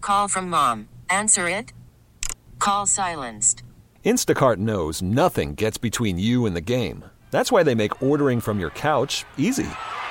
Call from mom. Answer it. Call silenced. Instacart knows nothing gets between you and the game. That's why they make ordering from your couch easy.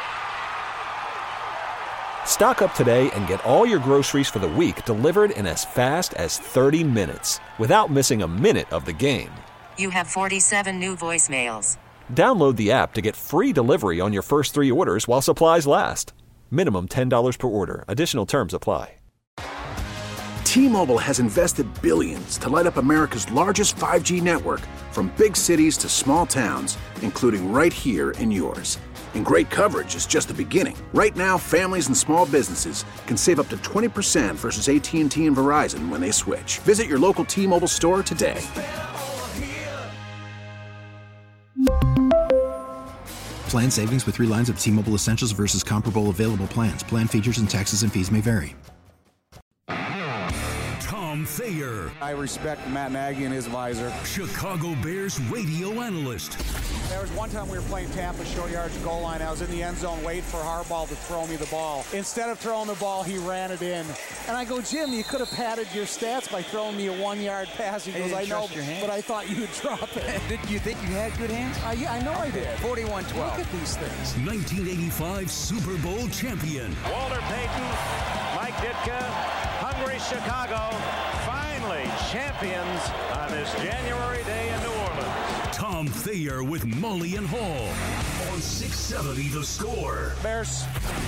Stock up today and get all your groceries for the week delivered in as fast as 30 minutes without missing a minute of the game. You have 47 new voicemails. Download the app to get free delivery on your first 3 orders while supplies last. Minimum $10 per order. Additional terms apply. T-Mobile has invested billions to light up America's largest 5G network, from big cities to small towns, including right here in yours. And great coverage is just the beginning. Right now, families and small businesses can save up to 20% versus AT&T and Verizon when they switch. Visit your local T-Mobile store today. Plan savings with 3 lines of T-Mobile Essentials versus comparable available plans. Plan features and taxes and fees may vary. Tom Thayer. I respect Matt Nagy and his visor. Chicago Bears radio analyst. There was one time we were playing Tampa, short yards goal line. I was in the end zone waiting for Harbaugh to throw me the ball. Instead of throwing the ball, he ran it in. And I go, Jim, you could have padded your stats by throwing me a 1-yard pass. He goes, I know, but I thought you'd drop it. Did you think you had good hands? Yeah, I know I did. 41-12. Look at these things. 1985 Super Bowl champion. Walter Payton, Mike Ditka, hungry Chicago, finally champions on this January day in New Orleans. Tom Thayer with Mully and Hall on 670 The Score. Bears.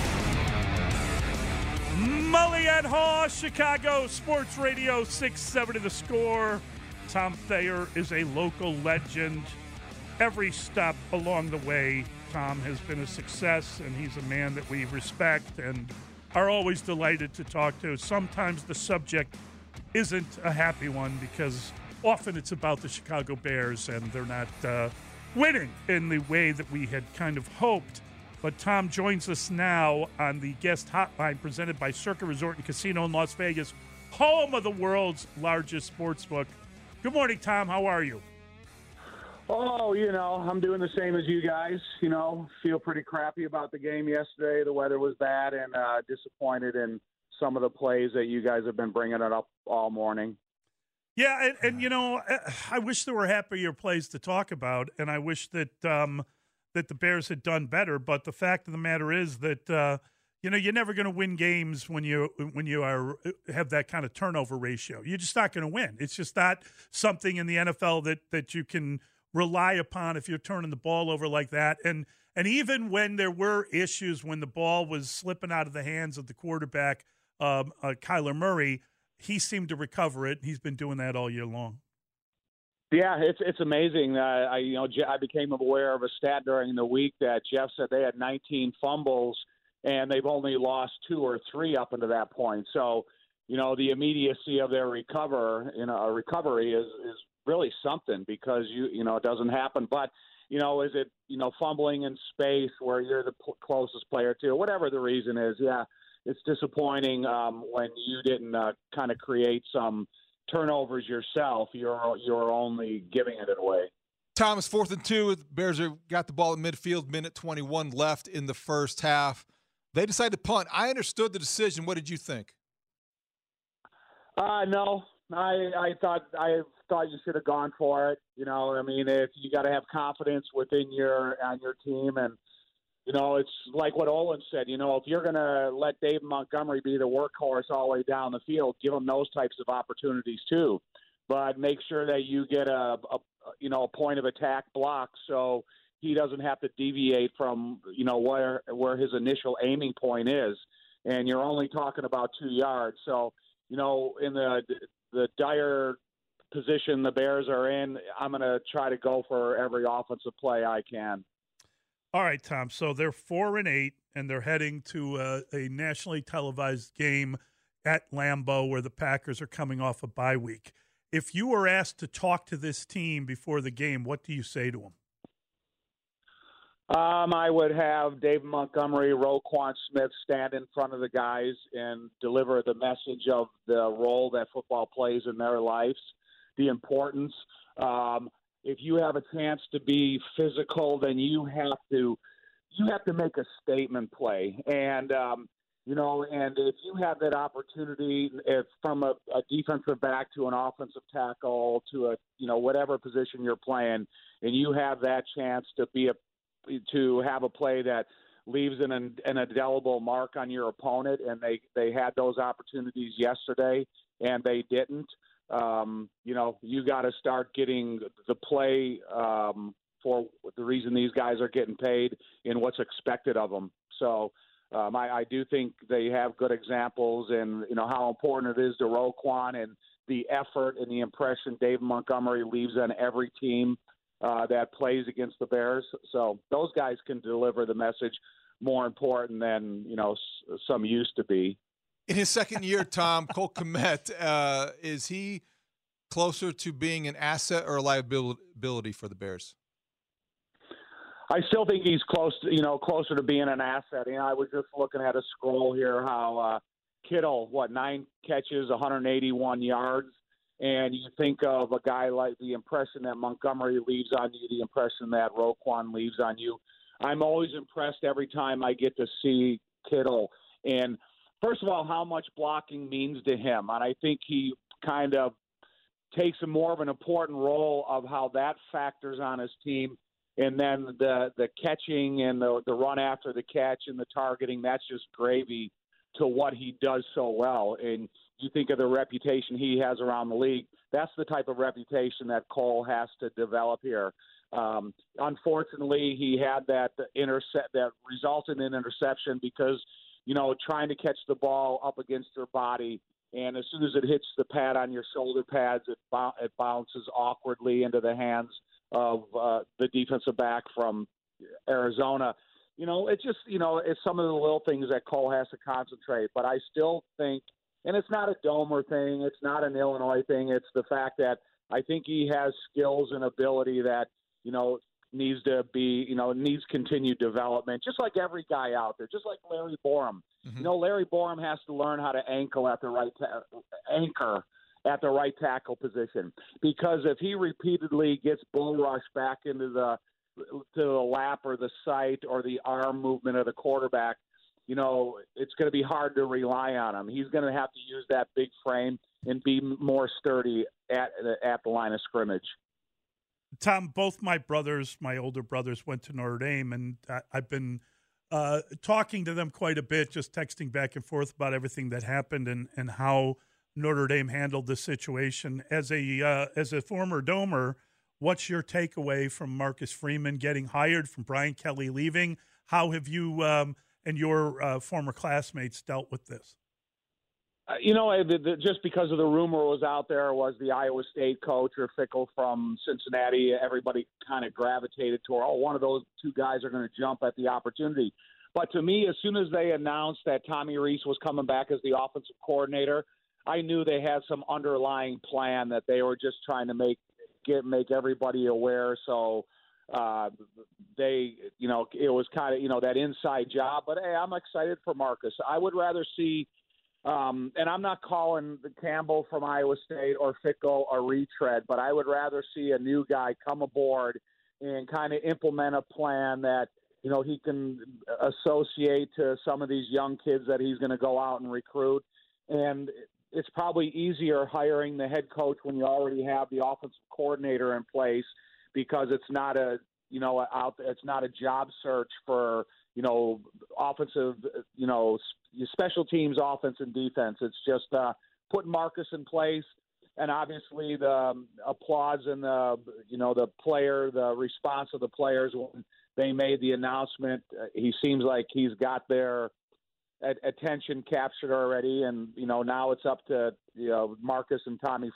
Mully and Hall, Chicago Sports Radio 670 The Score. Tom Thayer is a local legend. Every step along the way, Tom has been a success, and he's a man that we respect and are always delighted to talk to. Sometimes the subject isn't a happy one because often it's about the Chicago Bears and they're not winning in the way that we had kind of hoped. But Tom joins us now on the guest hotline presented by Circa Resort and Casino in Las Vegas, home of the world's largest sports book. Good morning, Tom. How are you? Oh, I'm doing the same as you guys. Feel pretty crappy about the game yesterday. The weather was bad, and disappointed in some of the plays that you guys have been bringing it up all morning. Yeah, and I wish there were happier plays to talk about, and I wish that that the Bears had done better. But the fact of the matter is that you're never going to win games when you have that kind of turnover ratio. You're just not going to win. It's just not something in the NFL that you can rely upon if you're turning the ball over like that. And even when there were issues when the ball was slipping out of the hands of the quarterback, Kyler Murray, he seemed to recover it. He's been doing that all year long. Yeah, it's amazing. I became aware of a stat during the week that Jeff said they had 19 fumbles and they've only lost 2 or 3 up until that point. So, the immediacy of their recovery is really something because it doesn't happen. But is it fumbling in space where you're the closest player to, whatever the reason is? Yeah, it's disappointing when you didn't kind of create some turnovers yourself. You're only giving it away. Thomas, 4th and 2. The Bears have got the ball at midfield, minute 21 left in the first half. They decided to punt. I understood the decision. What did you think? No, I thought you should have gone for it. If you got to have confidence within your team, and it's like what Olin said. If you're going to let Dave Montgomery be the workhorse all the way down the field, give him those types of opportunities too. But make sure that you get a point of attack block so he doesn't have to deviate from where his initial aiming point is. And you're only talking about 2 yards. So in the dire position the Bears are in, I'm going to try to go for every offensive play I can. All right, Tom. So they're 4-8, and they're heading to a nationally televised game at Lambeau where the Packers are coming off a bye week. If you were asked to talk to this team before the game, what do you say to them? I would have Dave Montgomery, Roquan Smith stand in front of the guys and deliver the message of the role that football plays in their lives, the importance. If you have a chance to be physical, then you have to make a statement play. And And if you have that opportunity, if from a defensive back to an offensive tackle to a, whatever position you're playing, and you have that chance to have a play that leaves an indelible mark on your opponent, and they had those opportunities yesterday and they didn't, you got to start getting the play for the reason these guys are getting paid and what's expected of them. So I do think they have good examples, and how important it is to Roquan and the effort and the impression Dave Montgomery leaves on every team that plays against the Bears. So those guys can deliver the message more important than some used to be. In his second year, Tom, Cole Kmet, is he closer to being an asset or a liability for the Bears? I still think he's closer to being an asset. I was just looking at a scroll here how Kittle, 9 catches, 181 yards, and you think of a guy like the impression that Montgomery leaves on you, the impression that Roquan leaves on you. I'm always impressed every time I get to see Kittle, and first of all, how much blocking means to him, and I think he kind of takes a more of an important role of how that factors on his team. And then the catching and the run after the catch and the targeting, that's just gravy to what he does so well. And you think of the reputation he has around the league, that's the type of reputation that Cole has to develop here. Unfortunately, he had that resulted in interception because, trying to catch the ball up against your body, and as soon as it hits the pad on your shoulder pads, it bounces awkwardly into the hands of the defensive back from Arizona. It's just, it's some of the little things that Cole has to concentrate. But I still think, and it's not a Domer thing, it's not an Illinois thing, it's the fact that I think he has skills and ability that, needs to be, needs continued development, just like every guy out there, just like Larry Borum. Mm-hmm. Larry Borum has to learn how to anchor at the right tackle position, because if he repeatedly gets bull rushed back into the lap or the sight or the arm movement of the quarterback, it's going to be hard to rely on him. He's going to have to use that big frame and be more sturdy at the line of scrimmage. Tom, both my older brothers went to Notre Dame, and I've been talking to them quite a bit, just texting back and forth about everything that happened and how Notre Dame handled the situation. As a former Domer, what's your takeaway from Marcus Freeman getting hired, from Brian Kelly leaving? How have you and your former classmates dealt with this? Just because of the rumor was out there was the Iowa State coach or Fickell from Cincinnati. Everybody kind of gravitated toward, one of those two guys are going to jump at the opportunity. But to me, as soon as they announced that Tommy Rees was coming back as the offensive coordinator, I knew they had some underlying plan that they were just trying to make everybody aware. So it was kind of, that inside job. But hey, I'm excited for Marcus. I would rather see, and I'm not calling the Campbell from Iowa State or Fickell a retread, but I would rather see a new guy come aboard and kind of implement a plan that, he can associate to some of these young kids that he's going to go out and recruit. And it's probably easier hiring the head coach when you already have the offensive coordinator in place, because it's not it's not a job search for, offensive, special teams, offense and defense. It's just putting Marcus in place. And obviously the applause and the response of the players when they made the announcement, he seems like he's got their attention captured already, and now it's up to Marcus and Tommy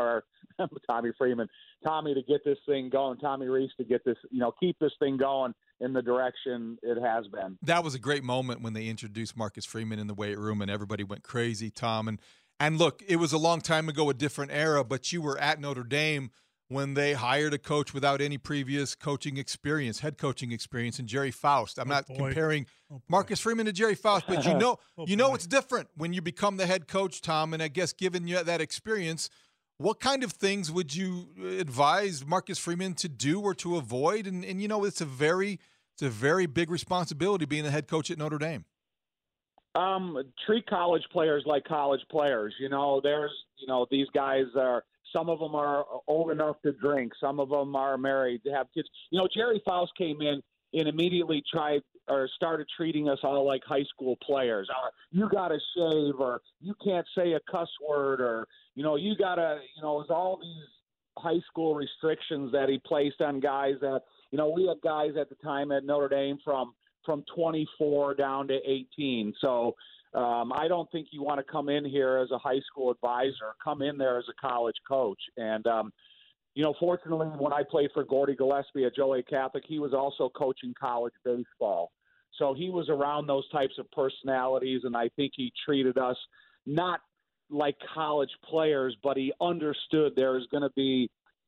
to get this thing going, Tommy Rees to get this, keep this thing going in the direction it has been. That was a great moment when they introduced Marcus Freeman in the weight room, and everybody went crazy, Tom. And look, it was a long time ago, a different era, but you were at Notre Dame when they hired a coach without any previous coaching experience, head coaching experience, and Jerry Faust. I'm not comparing Marcus Freeman to Jerry Faust, but it's different when you become the head coach, Tom. And I guess given you that experience, what kind of things would you advise Marcus Freeman to do or to avoid? And it's a very big responsibility being the head coach at Notre Dame. Treat college players like college players. These guys are. Some of them are old enough to drink. Some of them are married to have kids. Jerry Faust came in and immediately started treating us all like high school players. You got to shave, or you can't say a cuss word, or you got to. It was all these high school restrictions that he placed on guys. That we had guys at the time at Notre Dame from 24 down to 18. So. I don't think you want to come in here as a high school advisor. Come in there as a college coach. And, fortunately, when I played for Gordy Gillespie at Joliet Catholic, he was also coaching college baseball. So he was around those types of personalities, and I think he treated us not like college players, but he understood there is going to be,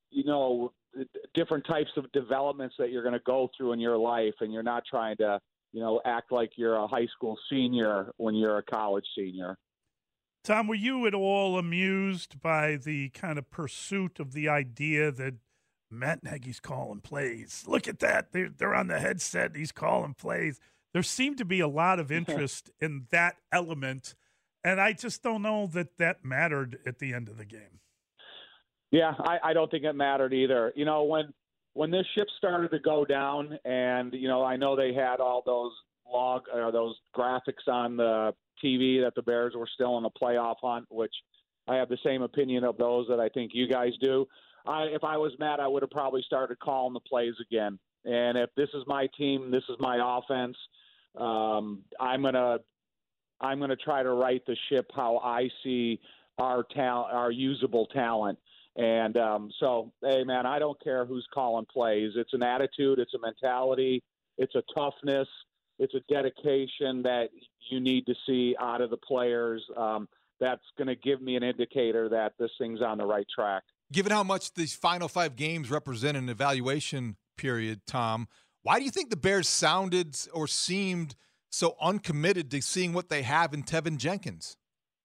different types of developments that you're going to go through in your life, and you're not trying to act like you're a high school senior when you're a college senior. Tom, were you at all amused by the kind of pursuit of the idea that Matt Nagy's calling plays? Look at that. They're on the headset. He's calling plays. There seemed to be a lot of interest in that element, and I just don't know that mattered at the end of the game. Yeah, I don't think it mattered either. When this ship started to go down, and I know they had all those those graphics on the TV that the Bears were still in a playoff hunt, which I have the same opinion of those that I think you guys do. If I was Matt, I would have probably started calling the plays again. And if this is my team, this is my offense, I'm gonna try to right the ship how I see our talent, our usable talent. And so, hey, man, I don't care who's calling plays. It's an attitude. It's a mentality. It's a toughness. It's a dedication that you need to see out of the players. That's going to give me an indicator that this thing's on the right track. Given how much these final 5 games represent an evaluation period, Tom, why do you think the Bears sounded or seemed so uncommitted to seeing what they have in Tevin Jenkins?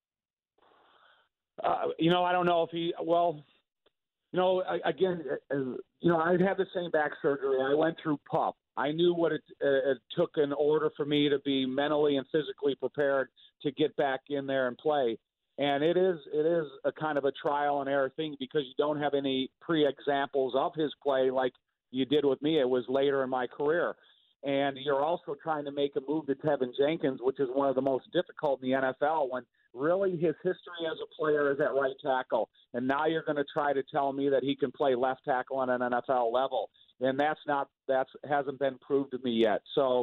I don't know if he – well – again, I'd had the same back surgery. I went through PUP. I knew what it took in order for me to be mentally and physically prepared to get back in there and play. And it is a kind of a trial and error thing because you don't have any pre-examples of his play like you did with me. It was later in my career. And you're also trying to make a move to Tevin Jenkins, which is one of the most difficult in the NFL when really his history as a player is at right tackle. And now you're going to try to tell me that he can play left tackle on an NFL level. And that hasn't been proved to me yet. So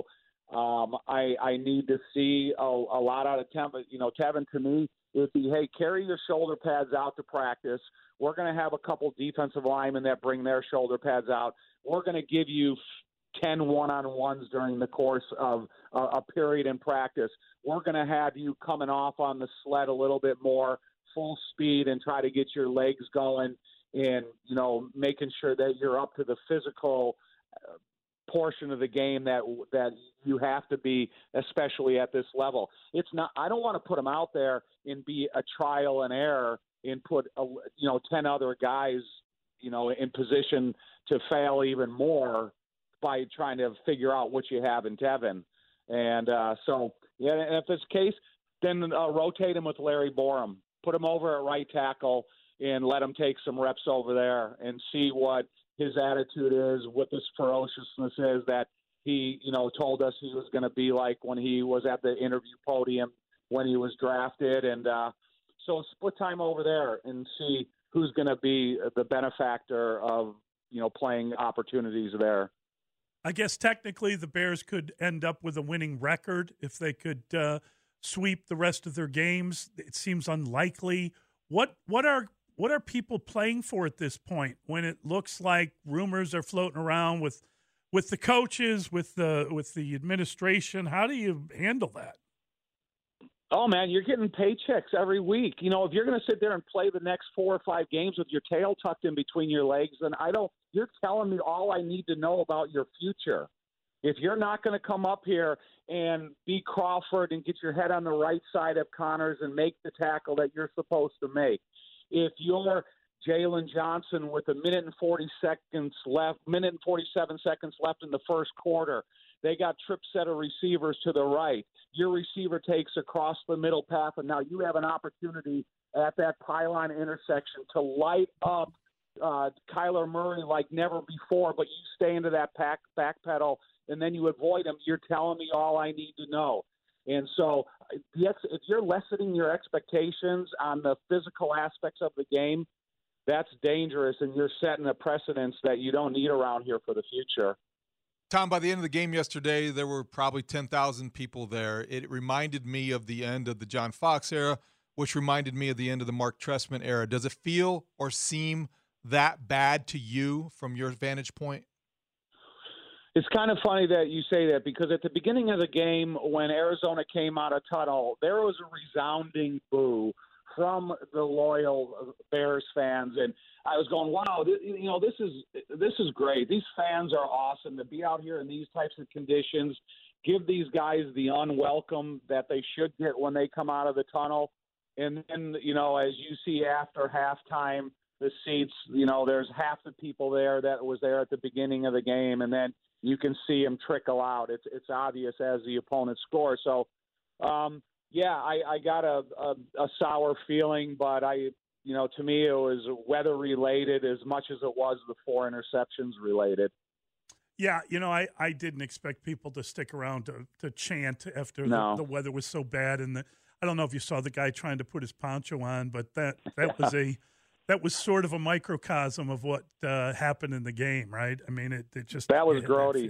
I need to see a lot out of Tevin. Tevin to me would be, hey, carry your shoulder pads out to practice. We're going to have a couple defensive linemen that bring their shoulder pads out. We're going to give you 10 one-on-ones during the course of a period in practice. We're going to have you coming off on the sled a little bit more, full speed, and try to get your legs going and, making sure that you're up to the physical portion of the game that you have to be, especially at this level. It's not. I don't want to put them out there and be a trial and error and put 10 other guys, in position to fail even more by trying to figure out what you have in Tevin. And if it's the case, then rotate him with Larry Borum. Put him over at right tackle and let him take some reps over there and see what his attitude is, what this ferociousness is that he, told us he was going to be like when he was at the interview podium when he was drafted. And so split time over there and see who's going to be the benefactor of, playing opportunities there. I guess technically the Bears could end up with a winning record if they could sweep the rest of their games. It seems unlikely. What are people playing for at this point when it looks like rumors are floating around with the coaches, with the administration? How do you handle that? Oh, man, you're getting paychecks every week. If you're going to sit there and play the next 4 or 5 games with your tail tucked in between your legs, then you're telling me all I need to know about your future. If you're not going to come up here and be Crawford and get your head on the right side of Connors and make the tackle that you're supposed to make, if you're Jalen Johnson with 1 minute and 47 seconds left in the first quarter, They got trip set of receivers to the right. Your receiver takes across the middle path, and now you have an opportunity at that pylon intersection to light up Kyler Murray like never before, but you stay into that back pedal, and then you avoid him. You're telling me all I need to know. And so if you're lessening your expectations on the physical aspects of the game, that's dangerous, and you're setting a precedence that you don't need around here for the future. Tom, by the end of the game yesterday, there were probably 10,000 people there. It reminded me of the end of the John Fox era, which reminded me of the end of the Mark Trestman era. Does it feel or seem that bad to you from your vantage point? It's kind of funny that you say that, because at the beginning of the game, when Arizona came out of tunnel, there was a resounding boo from the loyal Bears fans, and I was going, "Wow, this is great. These fans are awesome to be out here in these types of conditions. Give these guys the unwelcome that they should get when they come out of the tunnel." And then, as you see after halftime, the seats, there's half the people there that was there at the beginning of the game, and then you can see them trickle out. It's obvious as the opponent scores. So, I got a sour feeling, but to me, it was weather related as much as it was the 4 interceptions related. Yeah, I didn't expect people to stick around to chant after the weather was so bad, and I don't know if you saw the guy trying to put his poncho on, but that was sort of a microcosm of what happened in the game, right? I mean, it just that was grody.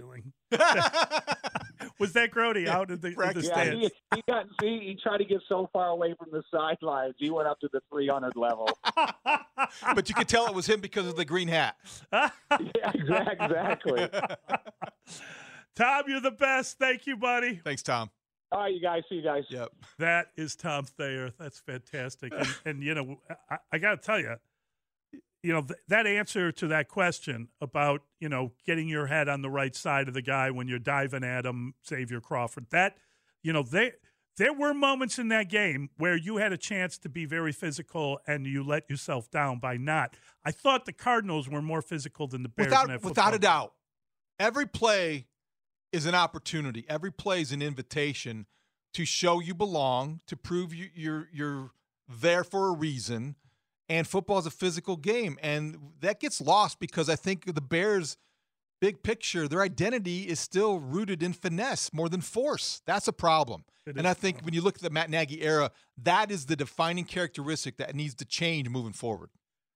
Was that grody out in the stands? He tried to get so far away from the sidelines. He went up to the 300 level. But you could tell it was him because of the green hat. Yeah, exactly. Tom, you're the best. Thank you, buddy. Thanks, Tom. All right, you guys. See you guys. Yep. That is Tom Thayer. That's fantastic. And I got to tell you, that answer to that question about, getting your head on the right side of the guy when you're diving at him, Xavier Crawford, there were moments in that game where you had a chance to be very physical and you let yourself down by not. I thought the Cardinals were more physical than the Bears. Without a doubt. Every play is an opportunity. Every play is an invitation to show you belong, to prove you're there for a reason. And football is a physical game, and that gets lost because I think the Bears' big picture, their identity is still rooted in finesse more than force. That's a problem. And I think when you look at the Matt Nagy era, that is the defining characteristic that needs to change moving forward.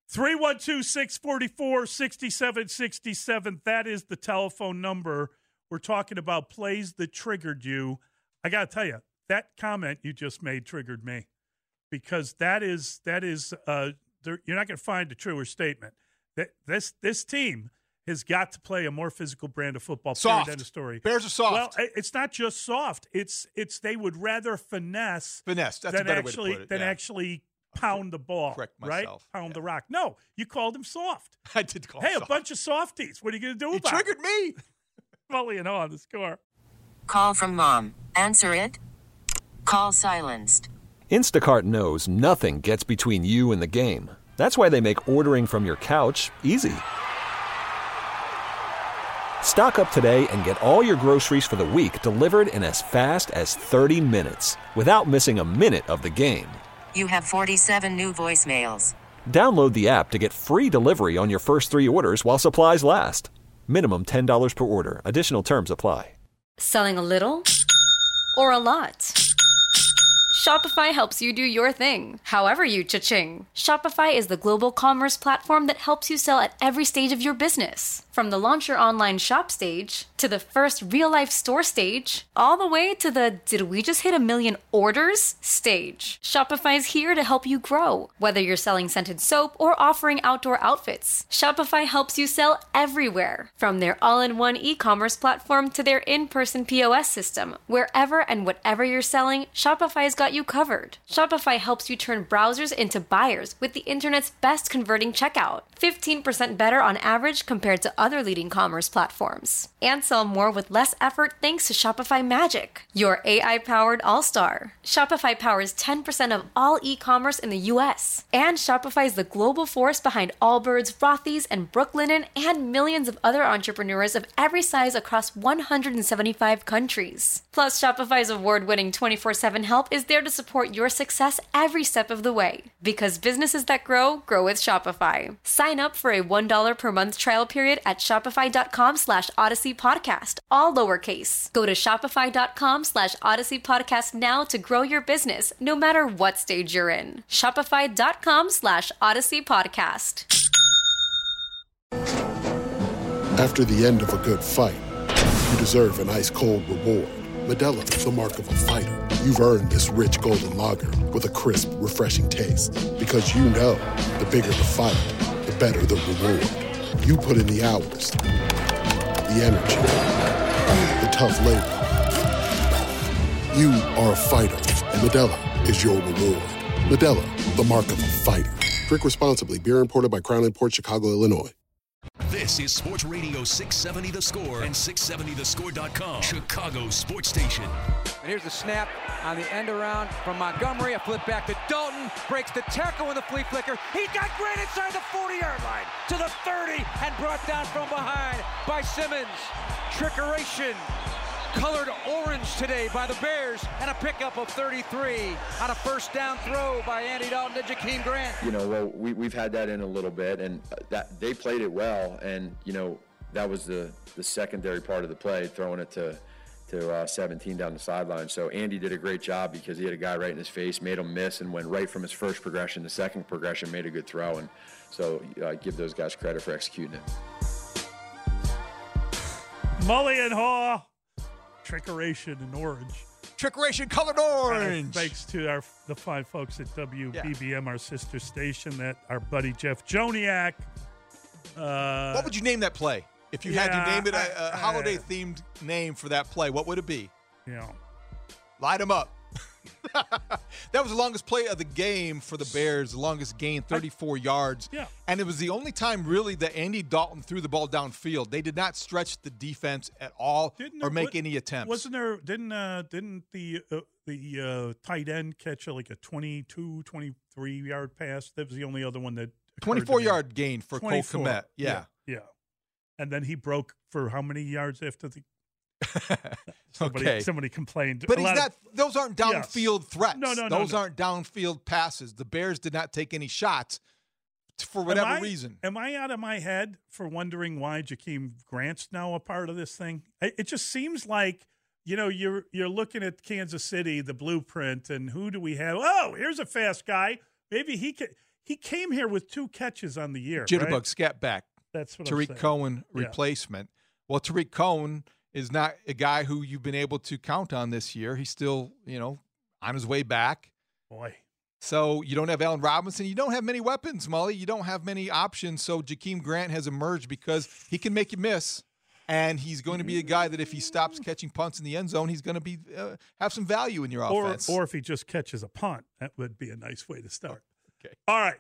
312-644-6767. That is the telephone number. We're talking about plays that triggered you. I got to tell you, that comment you just made triggered me. Because that is you're not going to find a truer statement. This team has got to play a more physical brand of football. Soft. End of story. Bears are soft. Well, it's not just soft. It's they would rather finesse. That's a better way to put it. Than actually pound the ball. Correct myself. Right? Pound the rock. No, you called him soft. I did call him soft. Hey, a bunch of softies. What are you going to do about it? He triggered me. Mully and on the score. Call from mom. Answer it. Call silenced. Instacart knows nothing gets between you and the game. That's why they make ordering from your couch easy. Stock up today and get all your groceries for the week delivered in as fast as 30 minutes without missing a minute of the game. You have 47 new voicemails. Download the app to get free delivery on your first 3 orders while supplies last. Minimum $10 per order. Additional terms apply. Selling a little or a lot? Shopify helps you do your thing, however you cha-ching. Shopify is the global commerce platform that helps you sell at every stage of your business. From the launch your online shop stage, to the first real-life store stage, all the way to the did we just hit 1 million orders stage. Shopify's here to help you grow. Whether you're selling scented soap or offering outdoor outfits, Shopify helps you sell everywhere. From their all-in-one e-commerce platform to their in-person POS system. Wherever and whatever you're selling, Shopify's got got you covered. Shopify helps you turn browsers into buyers with the internet's best converting checkout. 15% better on average compared to other leading commerce platforms. And sell more with less effort thanks to Shopify Magic, your AI-powered all-star. Shopify powers 10% of all e-commerce in the U.S. And Shopify is the global force behind Allbirds, Rothy's, and Brooklinen, and millions of other entrepreneurs of every size across 175 countries. Plus, Shopify's award-winning 24/7 help is there to support your success every step of the way. Because businesses that grow, grow with Shopify. Sign up for a $1 per month trial period at shopify.com/Odyssey Podcast, all lowercase. Go to shopify.com/Odyssey Podcast now to grow your business, no matter what stage you're in. Shopify.com/Odyssey Podcast. After the end of a good fight, you deserve an ice-cold reward. Modelo is the mark of a fighter. You've earned this rich golden lager with a crisp, refreshing taste. Because you know, the bigger the fight, the better the reward. You put in the hours, the energy, the tough labor. You are a fighter, and Modelo is your reward. Modelo, the mark of a fighter. Drink responsibly. Beer imported by Crown Imports, Chicago, Illinois. This is Sports Radio 670 The Score and 670thescore.com, Chicago's sports station. And here's the snap on the end around from Montgomery. A flip back to Dalton. Breaks the tackle with a flea flicker. He got Grant inside the 40-yard line to the 30 and brought down from behind by Simmons. Trickeration. Colored orange today by the Bears, and a pickup of 33 on a first down throw by Andy Dalton to Jakeem Grant. Well, we've had that in a little bit, and that they played it well, and that was the secondary part of the play, throwing it to 17 down the sideline. So Andy did a great job because he had a guy right in his face, made him miss, and went right from his first progression to second progression, made a good throw, and so I give those guys credit for executing it. Mully and Haw. Trickeration in orange. Trickeration colored orange. Thanks to the fine folks at WBBM, our sister station, that our buddy Jeff Joniak. What would you name that play? If you had to name it a holiday-themed name for that play, what would it be? Light them up. That was the longest play of the game for the Bears, the longest gain, 34 yards. Yeah. And it was the only time really that Andy Dalton threw the ball downfield. They did not stretch the defense at all or make any attempts. Wasn't there? Didn't the tight end catch like a 22, 23-yard pass? That was the only other one that 24-yard gain for Cole Kmet. Yeah. And then he broke for how many yards after the Somebody complained. But those aren't downfield threats. No. Those aren't downfield passes. The Bears did not take any shots for whatever reason. Am I out of my head for wondering why Jakeem Grant's now a part of this thing? It just seems like, you're looking at Kansas City, the blueprint, and who do we have? Oh, here's a fast guy. Maybe he came here with 2 catches on the year. Jitterbug, right? scat back. That's what Tariq Cohen replacement. Well, Tariq Cohen is not a guy who you've been able to count on this year. He's still, on his way back. Boy. So you don't have Allen Robinson. You don't have many weapons, Mully. You don't have many options. So Jakeem Grant has emerged because he can make you miss, and he's going to be a guy that if he stops catching punts in the end zone, he's going to be have some value in your offense. Or if he just catches a punt, that would be a nice way to start. Okay. All right.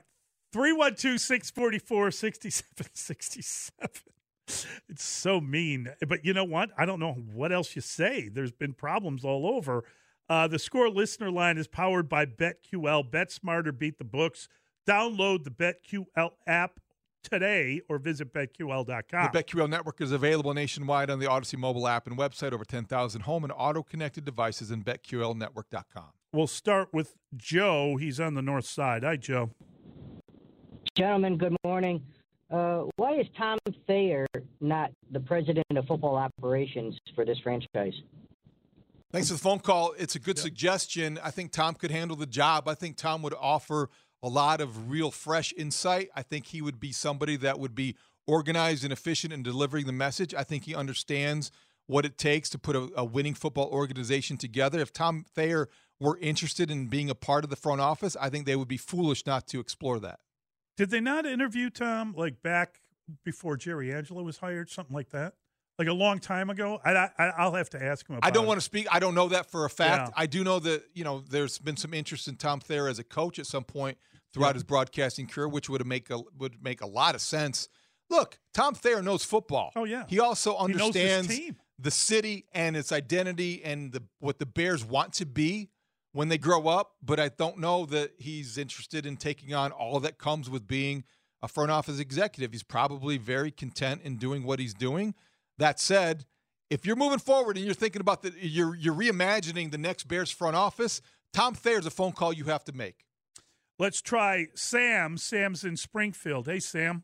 312-644-6767. It's so mean. But you know what? I don't know what else you say. There's been problems all over. The Score listener line is powered by BetQL. Bet smarter, beat the books. Download the BetQL app today or visit BetQL.com. The BetQL network is available nationwide on the Odyssey mobile app and website, over 10,000 home and auto-connected devices, and BetQLnetwork.com. We'll start with Joe. He's on the north side. Hi, Joe. Gentlemen, good morning. Why is Tom Thayer not the president of football operations for this franchise? Thanks for the phone call. It's a good suggestion. I think Tom could handle the job. I think Tom would offer a lot of real fresh insight. I think he would be somebody that would be organized and efficient in delivering the message. I think he understands what it takes to put a winning football organization together. If Tom Thayer were interested in being a part of the front office, I think they would be foolish not to explore that. Did they not interview Tom back before Jerry Angelo was hired, something like that? Like a long time ago? I'll have to ask him about it. I don't want to speak. I don't know that for a fact. Yeah. I do know that, there's been some interest in Tom Thayer as a coach at some point throughout his broadcasting career, which would make a lot of sense. Look, Tom Thayer knows football. Oh, yeah. He also understands knows his team. the city and its identity and what the Bears want to be when they grow up, but I don't know that he's interested in taking on all that comes with being a front office executive. He's probably very content in doing what he's doing. That said, if you're moving forward and you're thinking about you're reimagining the next Bears front office, Tom Thayer's a phone call you have to make. Let's try Sam. Sam's in Springfield. Hey, Sam.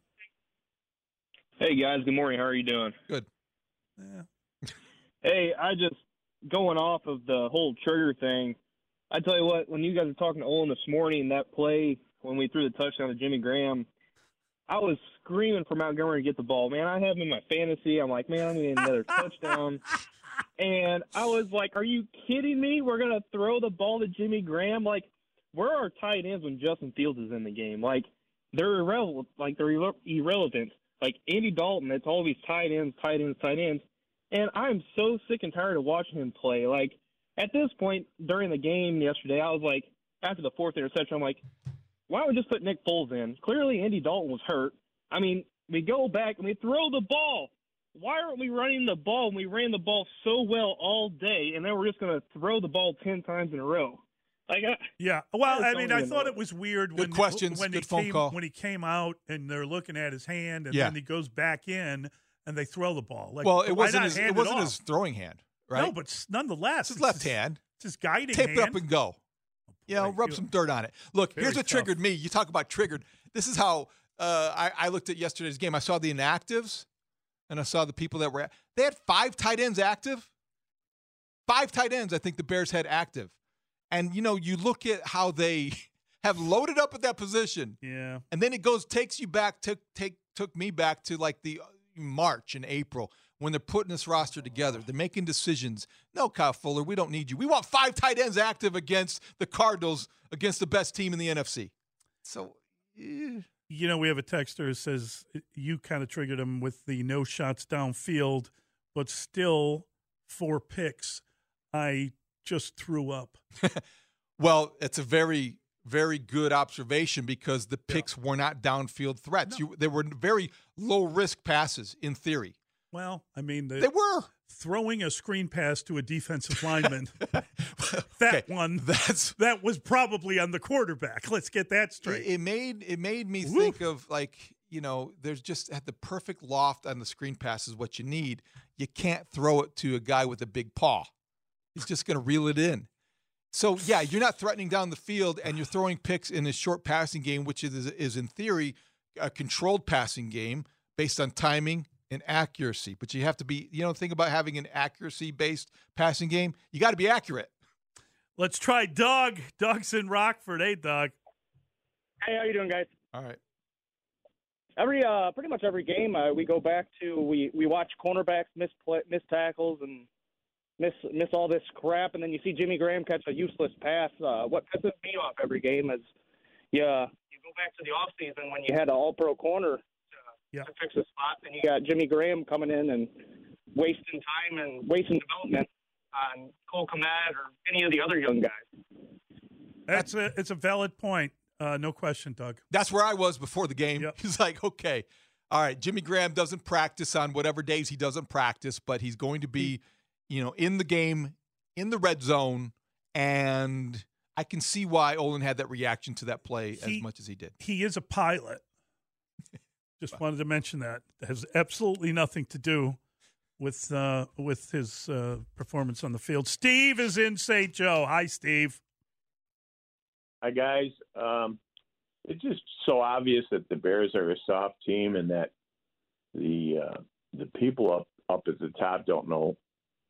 Hey, guys. Good morning. How are you doing? Good. Yeah. Hey, I just going off of the whole trigger thing. I tell you what, when you guys were talking to Olin this morning, that play when we threw the touchdown to Jimmy Graham, I was screaming for Montgomery to get the ball. Man, I have him in my fantasy. I'm like, man, I'm going to get another touchdown. And I was like, are you kidding me? We're going to throw the ball to Jimmy Graham? Like, where are tight ends when Justin Fields is in the game? Like, they're irrelevant. Like, Andy Dalton, it's all these tight ends. And I'm so sick and tired of watching him play. Like, at this point during the game yesterday, I was like, after the fourth interception, I'm like, why don't we just put Nick Foles in? Clearly, Andy Dalton was hurt. I mean, we go back and we throw the ball. Why aren't we running the ball when we ran the ball so well all day, and then we're just going to throw the ball 10 times in a row? Like, yeah. Well, I mean, I thought it was weird when he came out and they're looking at his hand, and then he goes back in and they throw the ball. Like, well, it wasn't his throwing hand, right? No, but nonetheless, it's his left hand. It's his guiding hand. Tape it up and go. Rub some dirt on it. Look, here's what triggered me. You talk about triggered. This is how I looked at yesterday's game. I saw the inactives, and I saw the people that were – they had 5 tight ends active. 5 tight ends I think the Bears had active. And, you look at how they have loaded up at that position. Yeah. And then takes you back, took me back to like the March and April when they're putting this roster together. They're making decisions. No, Kyle Fuller, we don't need you. We want 5 tight ends active against the Cardinals, against the best team in the NFC. So, we have a texter who says you kind of triggered him with the no shots downfield, but still 4 picks. I just threw up. Well, it's a very, very good observation because the picks were not downfield threats. No. They were very low-risk passes in theory. Well, I mean, they were throwing a screen pass to a defensive lineman. That was probably on the quarterback. Let's get that straight. It made me think of there's just at the perfect loft on the screen pass is what you need. You can't throw it to a guy with a big paw. He's just going to reel it in. So yeah, you're not threatening down the field, and you're throwing picks in a short passing game, which is in theory a controlled passing game based on timing and accuracy. But you have to be, think about having an accuracy-based passing game. You got to be accurate. Let's try Doug. Doug's in Rockford. Hey, Doug. Hey, how you doing, guys? All right. Pretty much every game we go back to we watch cornerbacks miss tackles and miss all this crap, and then you see Jimmy Graham catch a useless pass. What pisses me off every game is you go back to the offseason when you had an all-pro corner to fix a spot, and you got Jimmy Graham coming in and wasting time and wasting development on Cole Kmet or any of the other young guys. It's a valid point. No question, Doug. That's where I was before the game. Yep. He's like, okay, all right, Jimmy Graham doesn't practice on whatever days he doesn't practice, but he's going to be, in the game, in the red zone, and I can see why Olin had that reaction to that play as much as he did. He is a pilot. Just wanted to mention that. It has absolutely nothing to do with his performance on the field. Steve is in St. Joe. Hi, Steve. Hi, guys. It's just so obvious that the Bears are a soft team and that the people up at the top don't know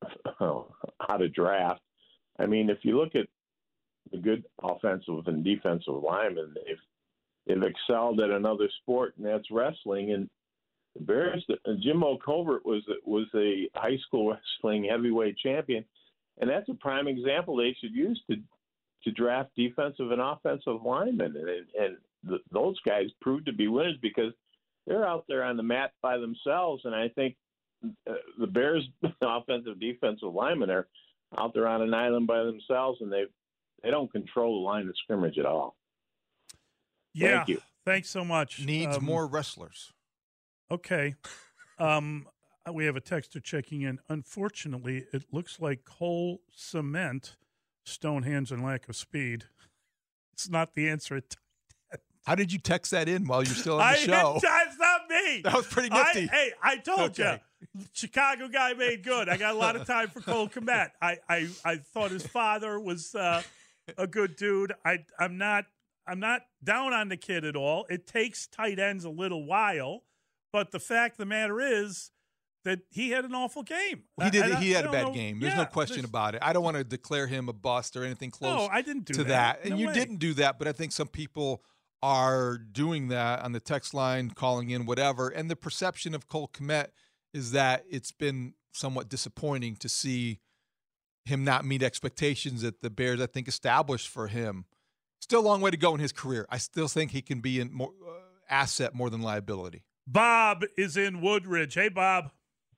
how to draft. I mean, if you look at the good offensive and defensive linemen, they've excelled at another sport, and that's wrestling. And the Bears, Jimbo Covert was a high school wrestling heavyweight champion, and that's a prime example they should use to draft defensive and offensive linemen. And those guys proved to be winners because they're out there on the mat by themselves. And I think the Bears' offensive defensive linemen are out there on an island by themselves, and they don't control the line of scrimmage at all. Yeah, Thank you. Thanks so much. Needs more wrestlers. Okay. We have a texter checking in. Unfortunately, it looks like Cole Cement, stone hands and lack of speed. It's not the answer. How did you text that in while you're still on the show? That's not me. That was pretty nifty. I told you. Chicago guy made good. I got a lot of time for Cole Kmet. I thought his father was a good dude. I'm not down on the kid at all. It takes tight ends a little while, but the fact of the matter is that he had an awful game. He did. He had a bad game. There's no question about it. I don't want to declare him a bust or anything close. No, I didn't do to that. And No you way. didn't do that, but I think some people are doing that on the text line, calling in, whatever. And the perception of Cole Kmet is that it's been somewhat disappointing to see him not meet expectations that the Bears, I think, established for him. Still a long way to go in his career. I still think he can be more asset more than liability. Bob is in Woodridge. Hey, Bob.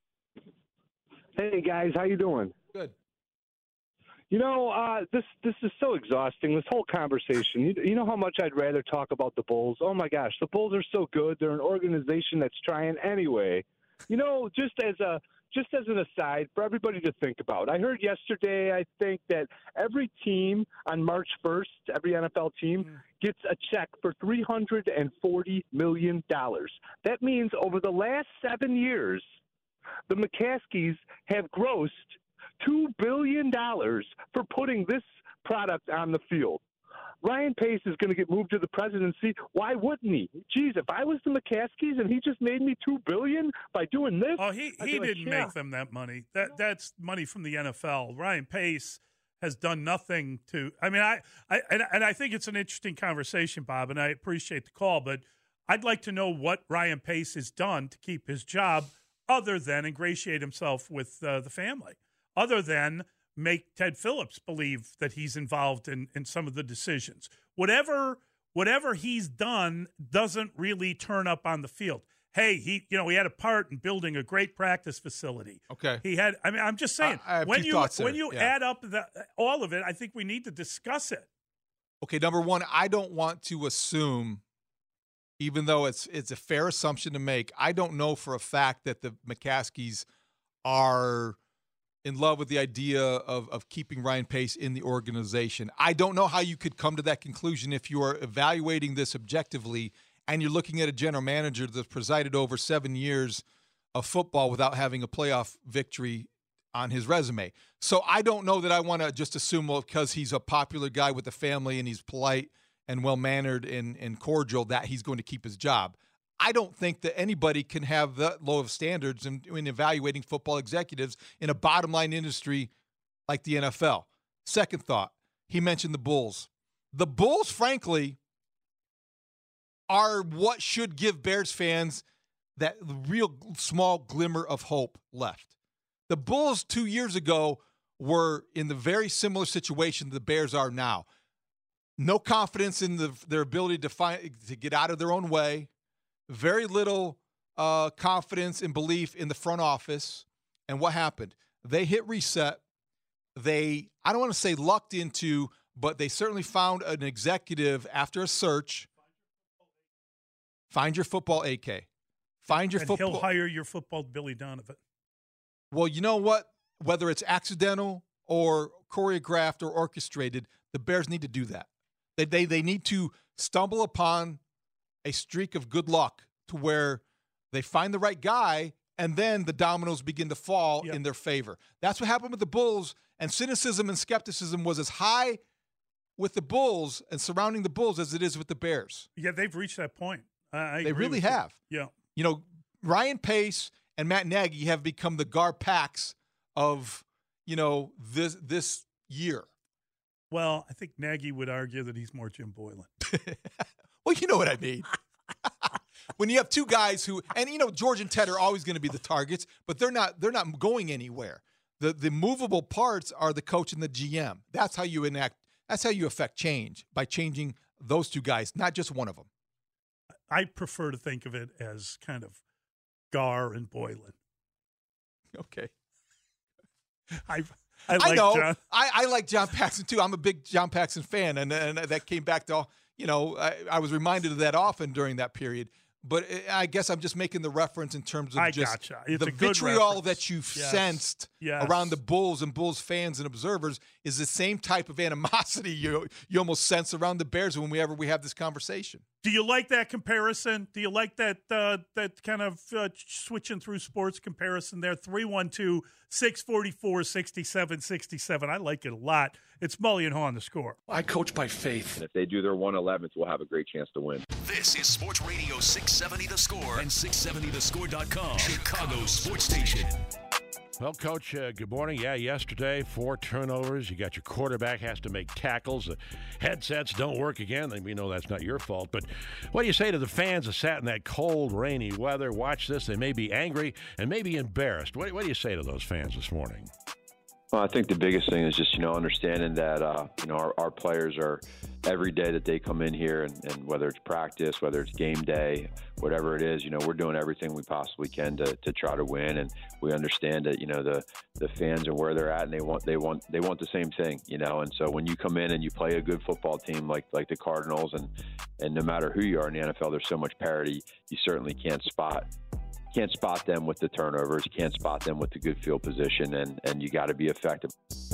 Hey guys, how you doing? Good. You know, this is so exhausting. This whole conversation. You know how much I'd rather talk about the Bulls. Oh my gosh, the Bulls are so good. They're an organization that's trying anyway. You know, just as an aside for everybody to think about. I heard yesterday, I think, that every team on March 1st, every NFL team gets a check for $340 million. That means over the last 7 years, the McCaskies have grossed $2 billion for putting this product on the field. Ryan Pace is going to get moved to the presidency. Why wouldn't he? Geez, if I was the McCaskies and he just made me $2 billion by doing this, Oh, he didn't make them that money. That's money from the NFL. Ryan Pace has done nothing to. I mean, I think it's an interesting conversation, Bob, and I appreciate the call. But I'd like to know what Ryan Pace has done to keep his job, other than ingratiate himself with the family, other than make Ted Phillips believe that he's involved in some of the decisions. Whatever he's done doesn't really turn up on the field. Hey, he had a part in building a great practice facility. Okay. He had. I mean, I'm just saying. I have when two you thoughts when there. you Yeah. add up all of it, I think we need to discuss it. Okay, number one, I don't want to assume, even though it's a fair assumption to make, I don't know for a fact that the McCaskies are in love with the idea of keeping Ryan Pace in the organization. I don't know how you could come to that conclusion if you are evaluating this objectively and you're looking at a general manager that's presided over 7 years of football without having a playoff victory on his resume. So I don't know that I want to just assume, well, because he's a popular guy with the family and he's polite and well-mannered and cordial, that he's going to keep his job. I don't think that anybody can have that low of standards in evaluating football executives in a bottom-line industry like the NFL. Second thought, he mentioned the Bulls. The Bulls, frankly, are what should give Bears fans that real small glimmer of hope left. The Bulls 2 years ago were in the very similar situation the Bears are now. No confidence in their ability to get out of their own way. Very little confidence and belief in the front office. And what happened? They hit reset. I don't want to say lucked into, but they certainly found an executive after a search. Find your football AK. Find your football. He'll hire your football Billy Donovan. Well, you know what? Whether it's accidental or choreographed or orchestrated, the Bears need to do that. They need to stumble upon a streak of good luck to where they find the right guy and then the dominoes begin to fall in their favor. That's what happened with the Bulls, and cynicism and skepticism was as high with the Bulls and surrounding the Bulls as it is with the Bears. Yeah, they've reached that point. I They agree really with you. have. Yeah. You know, Ryan Pace and Matt Nagy have become the Gar-Pax of, this year. Well, I think Nagy would argue that he's more Jim Boylan. Well, you know what I mean. When you have two guys who, and George and Ted are always going to be the targets, but they're not going anywhere. The movable parts are the coach and the GM. That's how you affect change, by changing those two guys, not just one of them. I prefer to think of it as kind of Gar and Boylan. Okay. I know. John. I like John Paxson too. I'm a big John Paxson fan, and that came back to, I was reminded of that often during that period. But I guess I'm just making the reference in terms of the vitriol that you've sensed around the Bulls and Bulls fans and observers is the same type of animosity you almost sense around the Bears whenever we have this conversation. Do you like that comparison? Do you like that kind of switching through sports comparison there? 312-644-6767. I like it a lot. It's Mully and Haw on The Score. I coach by faith. And if they do their 111s, we'll have a great chance to win. This is Sports Radio 670 The Score and 670thescore.com, Chicago's sports station. Well, Coach, good morning. Yeah, yesterday, 4 turnovers. You got your quarterback has to make tackles. The headsets don't work again. We know that's not your fault. But what do you say to the fans that sat in that cold, rainy weather, watch this? They may be angry and maybe embarrassed. What do you say to those fans this morning? Well, I think the biggest thing is just, understanding that, our players are every day that they come in here and whether it's practice, whether it's game day, whatever it is, we're doing everything we possibly can to try to win. And we understand that, the fans and where they're at and they want the same thing, and so when you come in and you play a good football team like the Cardinals and no matter who you are in the NFL, there's so much parity. You certainly can't spot them with the turnovers. You can't spot them with the good field position, and you got to be effective.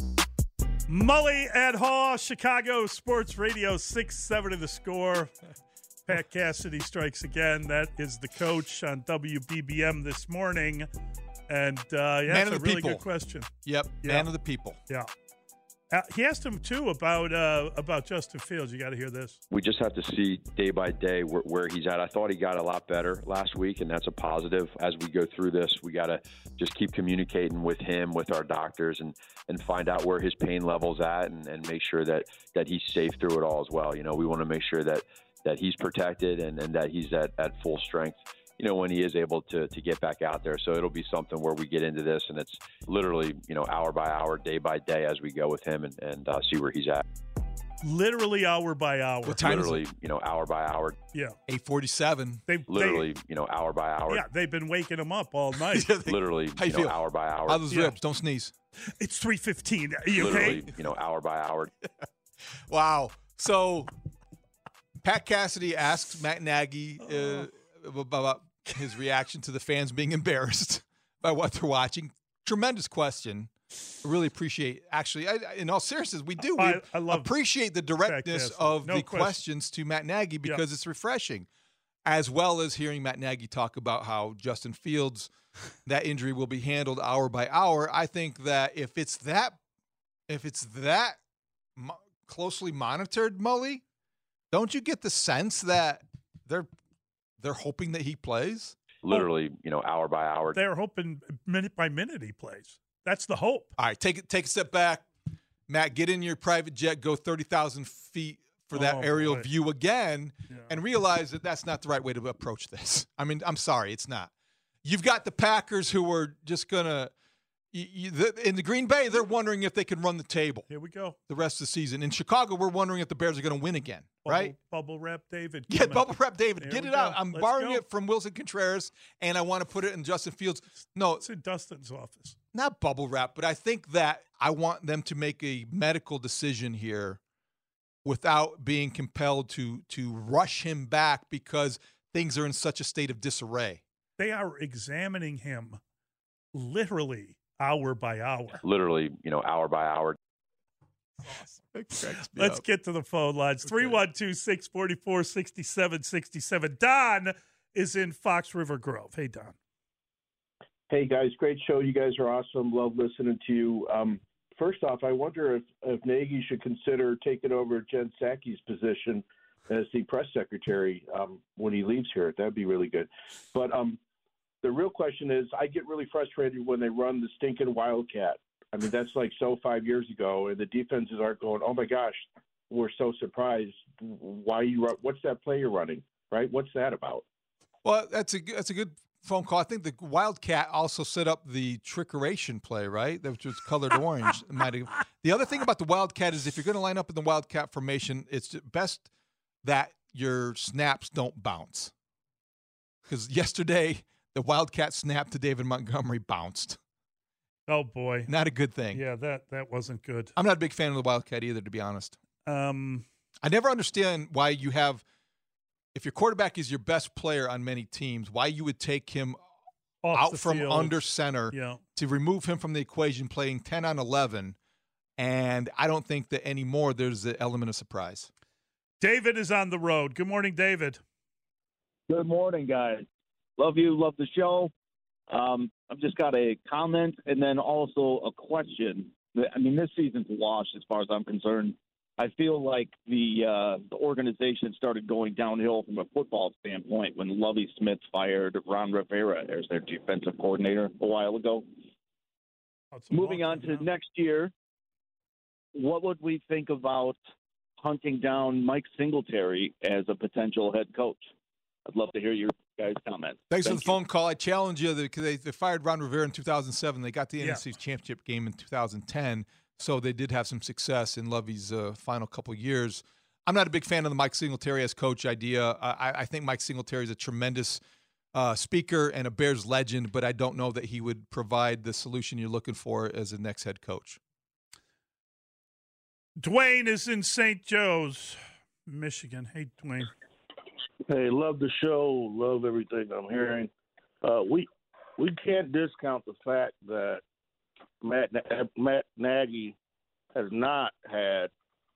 Mully and Haw, Chicago Sports Radio 670 The Score. Pat Cassidy strikes again. That is the coach on WBBM this morning. And that's a really good question. Yep, man of the people. Yeah. He asked him, too, about Justin Fields. You got to hear this. We just have to see day by day where he's at. I thought he got a lot better last week, and that's a positive. As we go through this, we got to just keep communicating with him, with our doctors, and find out where his pain level's at and make sure that he's safe through it all as well. We want to make sure that he's protected and that he's at full strength, when he is able to get back out there. So it'll be something where we get into this and it's literally, hour by hour, day by day as we go with him and see where he's at. Literally hour by hour. What time literally, is it? Hour by hour. Yeah. 8:47. Literally, hour by hour. Yeah, they've been waking him up all night. Literally, How you feel? Hour by hour. How those ribs? Don't sneeze. It's 3:15. Are you okay? Literally, hour by hour. Wow. So Pat Cassidy asked Matt Nagy about his reaction to the fans being embarrassed by what they're watching. Tremendous question. I really appreciate, actually, in all seriousness, we do. I appreciate the directness of the questions to Matt Nagy because it's refreshing, as well as hearing Matt Nagy talk about how Justin Fields, that injury will be handled hour by hour. I think that if it's that closely monitored, Mully, don't you get the sense that they're hoping that he plays? Literally, hour by hour. They're hoping minute by minute he plays. That's the hope. All right, take a step back. Matt, get in your private jet, go 30,000 feet for that aerial view again, and realize that that's not the right way to approach this. I mean, I'm sorry, it's not. You've got the Packers who are just going to in the Green Bay, they're wondering if they can run the table. Here we go. The rest of the season. In Chicago, we're wondering if the Bears are going to win again, right? Bubble wrap David. Yeah, bubble wrap David. Get it out. I'm Let's borrowing go. it from Wilson Contreras, and I want to put it in Justin Fields. No. It's in Dustin's office. Not bubble wrap, but I think that I want them to make a medical decision here without being compelled to rush him back because things are in such a state of disarray. They are examining him literally hour by hour. Literally, hour by hour. Let's get to the phone lines. 312-644-6767. Don is in Fox River Grove. Hey, Don. Hey, guys. Great show. You guys are awesome. Love listening to you. First off, I wonder if Nagy should consider taking over Jen Psaki's position as the press secretary when he leaves here. That'd be really good. But the real question is, I get really frustrated when they run the stinking Wildcat. I mean, that's like 5 years ago, and the defenses aren't going, oh, my gosh, we're so surprised. What's that play you're running, right? What's that about? Well, that's a good phone call. I think the Wildcat also set up the trickeration play, right? Which was colored orange. The other thing about the Wildcat is if you're going to line up in the Wildcat formation, it's best that your snaps don't bounce. Because yesterday – the Wildcat snap to David Montgomery bounced. Oh, boy. Not a good thing. Yeah, that wasn't good. I'm not a big fan of the Wildcat either, to be honest. I never understand why you have, if your quarterback is your best player on many teams, why you would take him out from under center to remove him from the equation playing 10 on 11. And I don't think that anymore there's an element of surprise. David is on the road. Good morning, David. Good morning, guys. Love you. Love the show. I've just got a comment and then also a question. I mean, this season's washed as far as I'm concerned. I feel like the organization started going downhill from a football standpoint when Lovie Smith fired Ron Rivera as their defensive coordinator a while ago. Moving on to next year, what would we think about hunting down Mike Singletary as a potential head coach? I'd love to hear your guys' comments. Thanks for the phone call. I challenge you because they fired Ron Rivera in 2007. They got the NFC Championship game in 2010, so they did have some success in Lovey's final couple years. I'm not a big fan of the Mike Singletary as coach idea. I think Mike Singletary is a tremendous speaker and a Bears legend, but I don't know that he would provide the solution you're looking for as a next head coach. Dwayne is in St. Joe's, Michigan. Hey, Dwayne. Hey, love the show. Love everything I'm hearing. We can't discount the fact that Matt Nagy has not had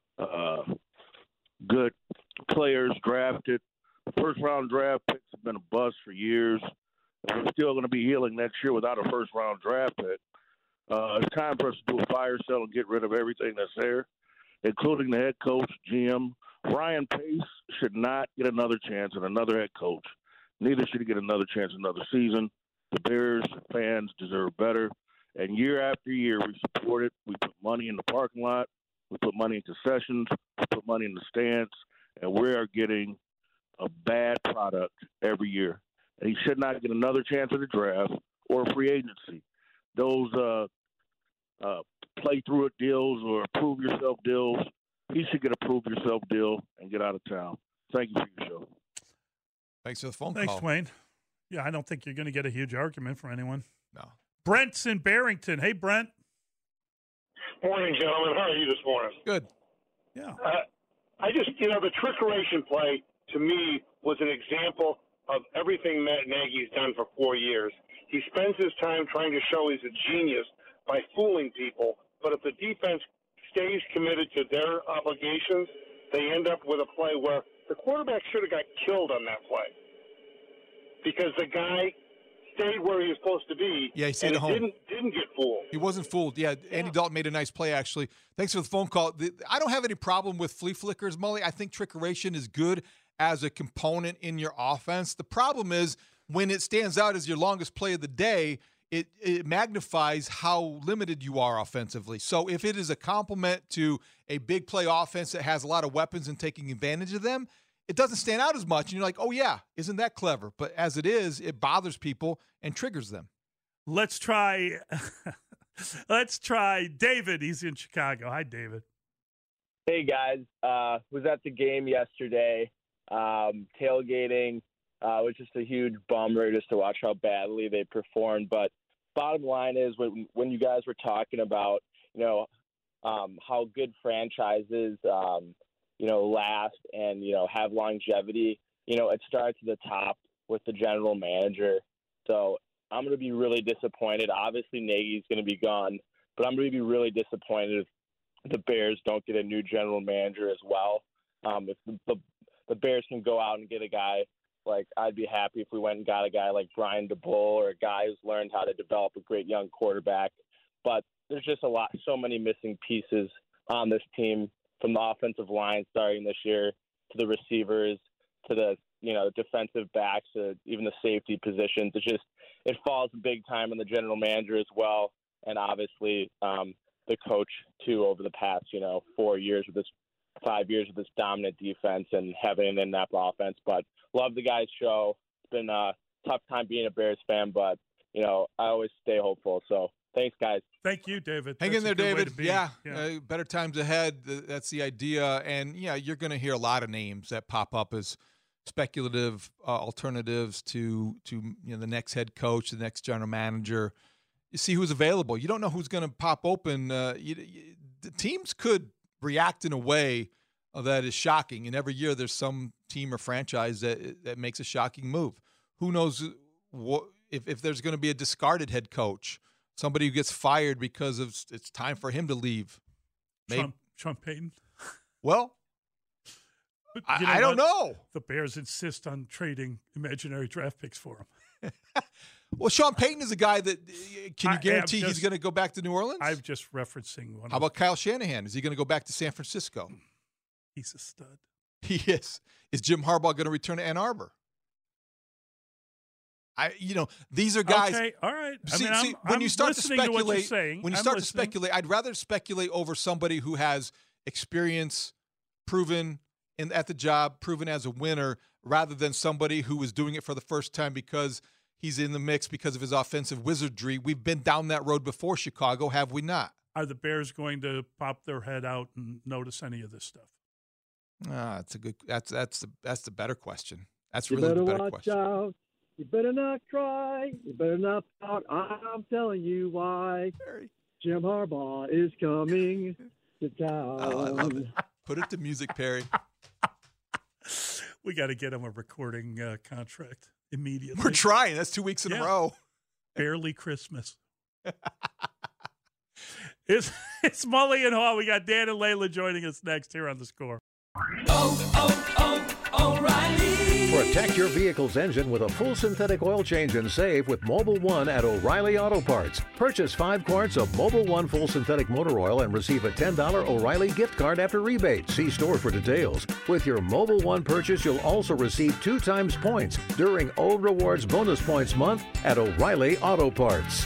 good players drafted. First-round draft picks have been a bust for years. And we're still going to be healing next year without a first-round draft pick. It's time for us to do a fire sale and get rid of everything that's there, including the head coach, GM. Ryan Pace should not get another chance at another head coach. Neither should he get another chance another season. The Bears fans deserve better. And year after year, we support it. We put money in the parking lot. We put money in concessions. We put money in the stands. And we are getting a bad product every year. And he should not get another chance at the draft or free agency. Those play-through-it deals or prove-yourself deals, he should get a prove-yourself deal and get out of town. Thank you for your show. Thanks for the phone call. Thanks, Dwayne. Yeah, I don't think you're going to get a huge argument from anyone. No. Brent's in Barrington. Hey, Brent. Morning, gentlemen. How are you this morning? Good. Yeah. I just, the trickeration play, to me, was an example of everything Matt Nagy's done for 4 years. He spends his time trying to show he's a genius by fooling people, but if the defense stays committed to their obligations, they end up with a play where the quarterback should have got killed on that play because the guy stayed where he was supposed to be. Yeah, he stayed at home. Didn't get fooled. He wasn't fooled. Yeah, Andy Dalton made a nice play, actually. Thanks for the phone call. I don't have any problem with flea flickers, Mully. I think trickeration is good as a component in your offense. The problem is when it stands out as your longest play of the day, it magnifies how limited you are offensively. So if it is a complement to a big play offense that has a lot of weapons and taking advantage of them, it doesn't stand out as much. And you're like, oh, yeah, isn't that clever? But as it is, it bothers people and triggers them. Let's try David. He's in Chicago. Hi, David. Hey, guys. Was at the game yesterday, tailgating. It was just a huge bummer just to watch how badly they performed. But bottom line is when you guys were talking about, how good franchises, last and, have longevity, it starts at the top with the general manager. So I'm going to be really disappointed. Obviously, Nagy's going to be gone, but I'm going to be really disappointed if the Bears don't get a new general manager as well. If the Bears can go out and get a guy, like, I'd be happy if we went and got a guy like Brian DeBull or a guy who's learned how to develop a great young quarterback. But there's just so many missing pieces on this team, from the offensive line starting this year to the receivers to the defensive backs to even the safety positions. It falls big time on the general manager as well, and obviously the coach too over the past 5 years with this dominant defense and having an in-depth offense. But love the guys' show. It's been a tough time being a Bears fan, but I always stay hopeful. So thanks, guys. Thank you, David. Hang in there, David. Yeah. Better times ahead. That's the idea. And, you're going to hear a lot of names that pop up as speculative alternatives to the next head coach, the next general manager. You see who's available. You don't know who's going to pop open. The teams could react in a way that is shocking, and every year there's some team or franchise that makes a shocking move. Who knows if there's going to be a discarded head coach, somebody who gets fired because it's time for him to leave. Sean Payton? Well, I don't know. The Bears insist on trading imaginary draft picks for him. Well, Sean Payton is a guy that can you guarantee he's going to go back to New Orleans? I'm just referencing one. How about Kyle Shanahan? Is he going to go back to San Francisco? He's a stud. He is. Is Jim Harbaugh going to return to Ann Arbor? These are guys. Okay, all right. When you start to speculate, to what you're saying. to speculate, I'd rather speculate over somebody who has experience, proven at the job, proven as a winner, rather than somebody who is doing it for the first time because he's in the mix because of his offensive wizardry. We've been down that road before, Chicago, have we not? Are the Bears going to pop their head out and notice any of this stuff? That's the better question. That's You really better the better watch question. out. You better not cry. You better not pout. I'm telling you why. Jim Harbaugh is coming to town. Oh, I love it. Put it to music, Perry. We got to get him a recording contract immediately. We're trying. That's 2 weeks in a row. Barely Christmas. It's Mully and Hall. We got Dan and Layla joining us next here on The Score. O'Reilly. Protect your vehicle's engine with a full synthetic oil change and save with Mobil 1 at O'Reilly Auto Parts. Purchase 5 quarts of Mobil 1 full synthetic motor oil and receive a $10 O'Reilly gift card after rebate. See store for details. With your Mobil 1 purchase, you'll also receive 2 times points during O Rewards Bonus Points Month at O'Reilly Auto Parts.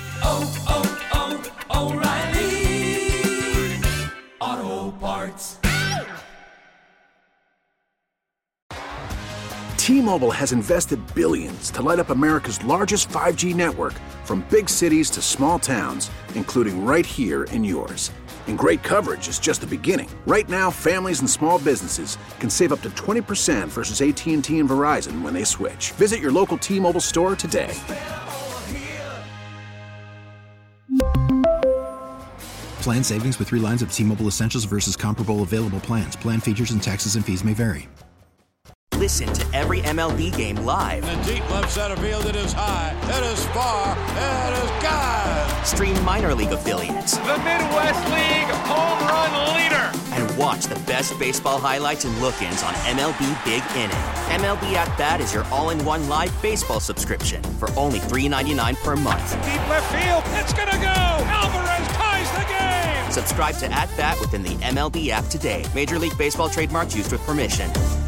O'Reilly Auto Parts. T-Mobile has invested billions to light up America's largest 5G network, from big cities to small towns, including right here in yours. And great coverage is just the beginning. Right now, families and small businesses can save up to 20% versus AT&T and Verizon when they switch. Visit your local T-Mobile store today. Plan savings with 3 lines of T-Mobile Essentials versus comparable available plans. Plan features and taxes and fees may vary. Listen to every MLB game live. In the deep left center field, it is high, it is far, it is gone. Stream minor league affiliates. The Midwest League home run leader. And watch the best baseball highlights and look-ins on MLB Big Inning. MLB At Bat is your all-in-one live baseball subscription for only $3.99 per month. Deep left field, it's gonna go. Alvarez ties the game. Subscribe to At Bat within the MLB app today. Major League Baseball trademarks used with permission.